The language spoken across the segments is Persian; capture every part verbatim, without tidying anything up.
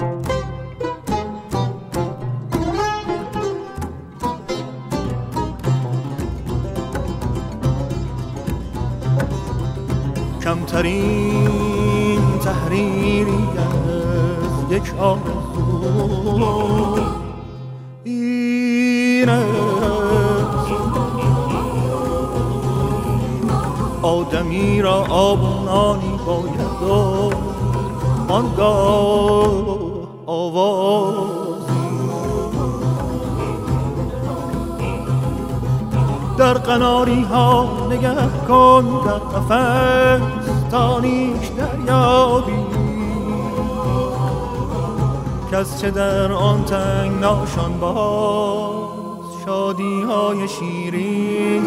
کمترین تحریری از یک آرزو این است آدمی را آب و نانی باید و آنگاه آوازی در قناری ها نگه کن در قفس تا نیش دریابی کس چه در آن تنگ ناشان باز شادی های شیرین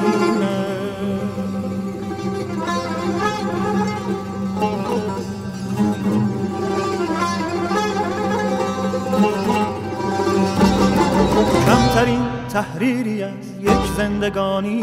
کمترین تحریری از یک زندگانی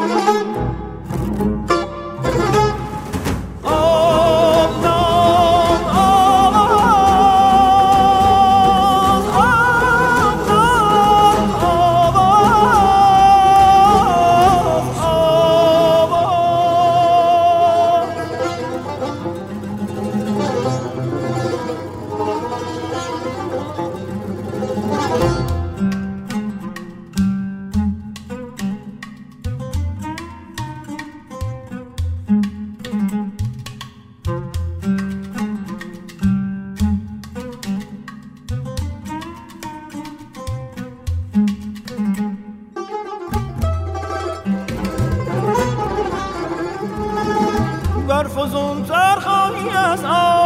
برفزون تر خواهی از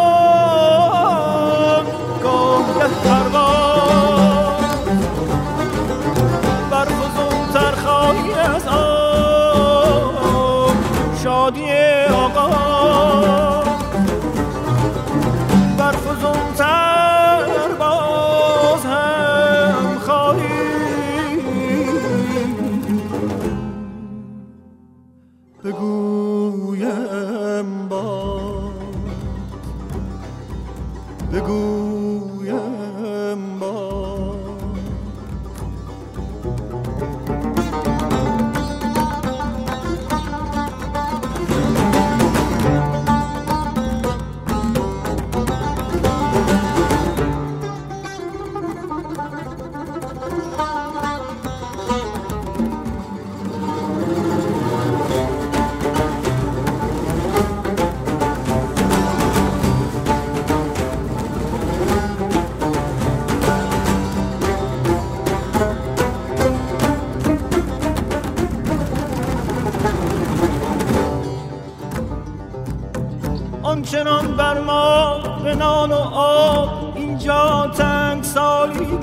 آن گاه پرواز برفزون تر خواهی از آن شادی آغاز برفزون تر باز هم خواهی بگویم باز بگویم باز آنچنان بر ما به نان و آب اینجا تنگ سالی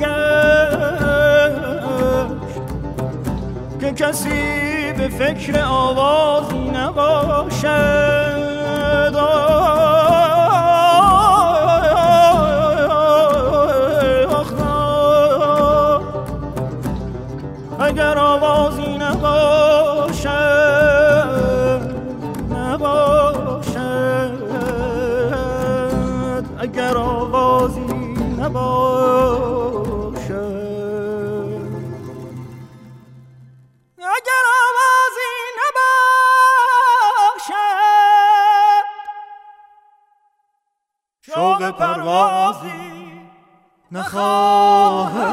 گشت که کسی به فکر آوازی نباشد آخ اگر آوازی نباشد نباشد اگر آوازی نباشد اگر آوازی نباشد شوق پروازی نخواهد